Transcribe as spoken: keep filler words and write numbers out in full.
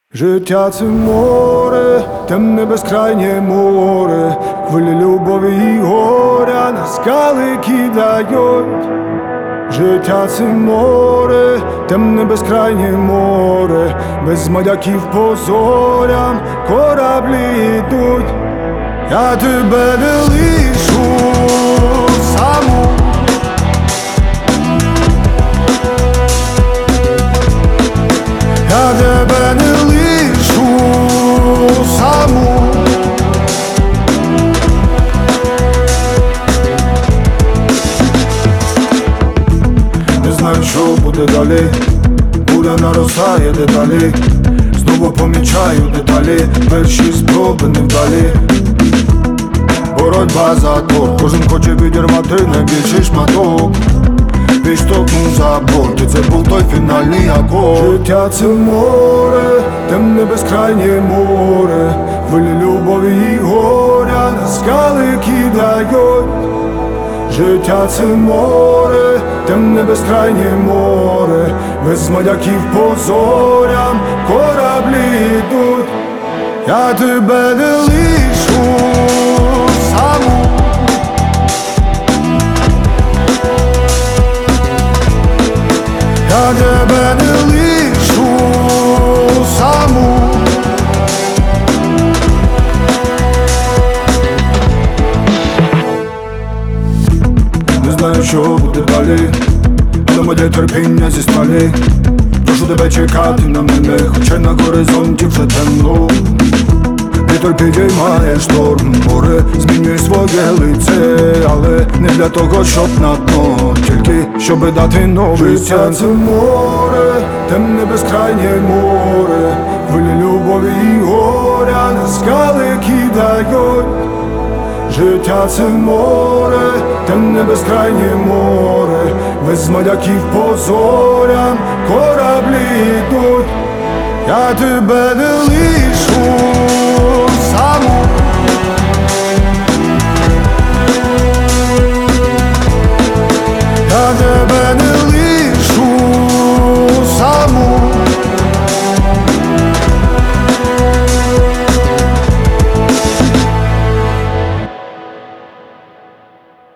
Життя це море, темне безкрайнє море, хвилі любові і горя на скали кидають. Життя це море, темне безкрайнє море, без моряків по зорям кораблі йдуть. Я тебе не лишу саму. Я тебе не лишу саму. Не знаю, що буде далі, буде наростає деталі. Знову помічаю деталі, перші спроби невдалі. Боротьба за торг, кожен хоче відірвати найбільший шматок. Підштовхнув за борт, і це був той фінальний акорд. Життя це море, темне безкрайнє море, хвилі любові і горя на скали кидають. Життя це море, темне безкрайнє море, без моряків по зорям кораблі йдуть. Я тебе не лишу саму. Я тебе не лишу саму. Не знаю, що буде далі, але моє терпіння зі сталі. Прошу тебе чекати на мене, хоча на горизонті вже темно. Вітер підіймає шторм, море змінює своє лице, але не для того, щоб на дно, тільки щоби дати новий сенс. Життя це море, темне безкрайнє море, хвилі любові і горя на скали кидають. Життя це море, темне безкрайнє море, без моряків по зорям кораблі йдуть. Я тебе не лишу